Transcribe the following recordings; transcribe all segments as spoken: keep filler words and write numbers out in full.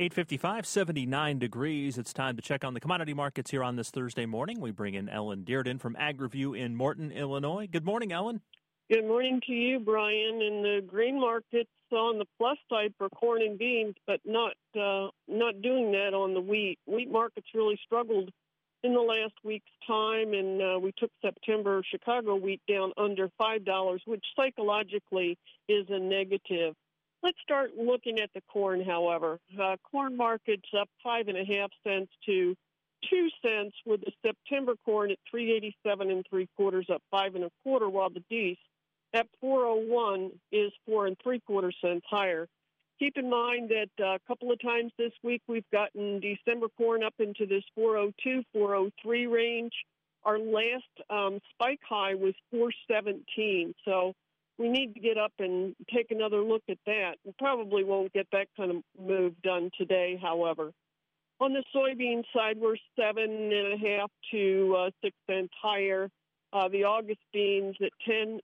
eight fifty-five, seventy-nine degrees. It's time to check on the commodity markets here on this Thursday morning. We bring in Ellen Dearden from AgriView in Morton, Illinois. Good morning, Ellen. Good morning to you, Brian. And the grain market's on the plus side for corn and beans, but not uh, not doing that on the wheat. Wheat market's really struggled in the last week's time, and uh, we took September Chicago wheat down under five dollars, which psychologically is a negative. Let's start looking at the corn, however. Uh, corn market's up five and a half cents to two cents, with the September corn at three eighty-seven and three quarters, up five and a quarter, while the D E S at four oh one is four and three quarter cents higher. Keep in mind that uh, a couple of times this week we've gotten December corn up into this four oh two, four oh three range. Our last um, spike high was four seventeen, so we need to get up and take another look at that. We probably won't get that kind of move done today, however. On the soybean side, we're seven and a half to uh, six cents higher. Uh, the August beans at ten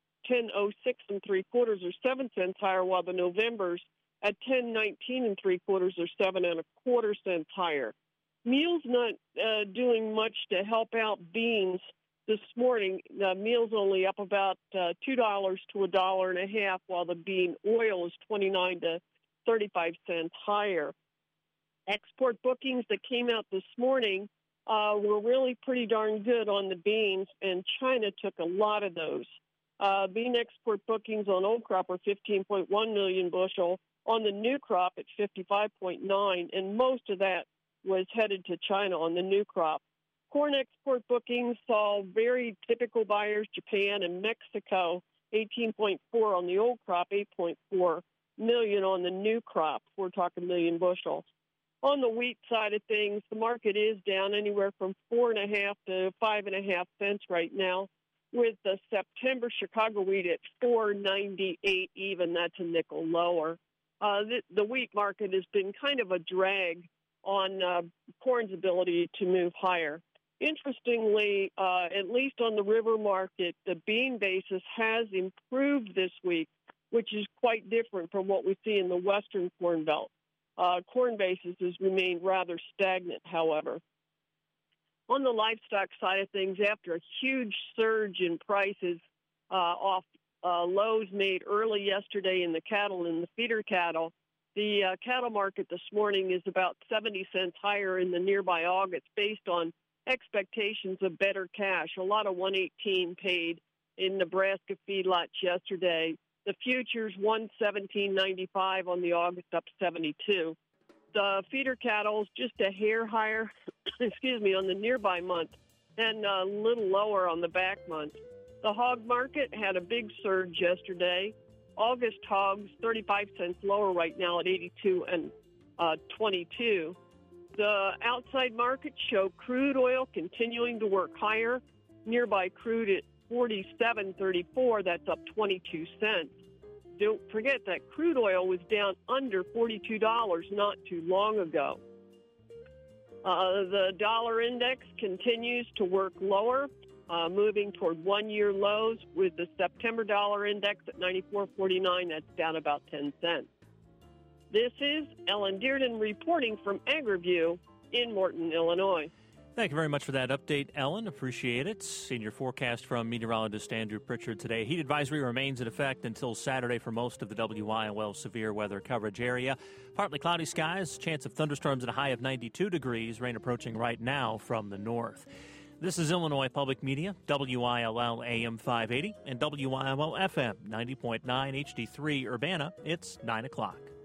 oh six and three quarters are seven cents higher, while the Novembers at ten nineteen and three quarters are seven and a quarter cents higher. Meal's not uh, doing much to help out beans this morning. The meal's only up about uh, two dollars to a dollar and a half, while the bean oil is twenty-nine to thirty-five cents higher. Export bookings that came out this morning uh, were really pretty darn good on the beans, and China took a lot of those. Uh, bean export bookings on old crop are fifteen point one million bushel, on the new crop at fifty-five point nine, and most of that was headed to China on the new crop. Corn export bookings saw very typical buyers, Japan and Mexico, eighteen point four on the old crop, eight point four million on the new crop. We're talking million bushels. On the wheat side of things, the market is down anywhere from four and a half to five and a half cents right now, with the September Chicago wheat at four ninety-eight even. That's a nickel lower. Uh, the, the wheat market has been kind of a drag on uh, corn's ability to move higher. Interestingly, uh, at least on the river market, the bean basis has improved this week, which is quite different from what we see in the western corn belt. Uh, corn basis has remained rather stagnant, however. On the livestock side of things, after a huge surge in prices uh, off uh, lows made early yesterday in the cattle and the feeder cattle, the uh, cattle market this morning is about seventy cents higher in the nearby August based on expectations of better cash. A lot of one eighteen paid in Nebraska feedlots yesterday. The futures one seventeen ninety-five on the August, up seventy-two. The feeder cattle is just a hair higher, excuse me, on the nearby month and a little lower on the back month. The hog market had a big surge yesterday. August hogs thirty-five cents lower right now at eighty-two and uh, twenty-two. The outside markets show crude oil continuing to work higher. Nearby crude at forty-seven thirty-four, that's up twenty-two cents. Don't forget that crude oil was down under forty-two dollars not too long ago. Uh, the dollar index continues to work lower, uh, moving toward one-year lows, with the September dollar index at ninety-four forty-nine. That's down about ten cents. This is Ellen Dearden reporting from AgriView in Morton, Illinois. Thank you very much for that update, Ellen. Appreciate it. Senior forecast from meteorologist Andrew Pritchard today. Heat advisory remains in effect until Saturday for most of the W I L severe weather coverage area. Partly cloudy skies, chance of thunderstorms at a high of ninety-two degrees, rain approaching right now from the north. This is Illinois Public Media, W I L L A M five eighty and W I L L F M ninety point nine H D three Urbana. It's nine o'clock.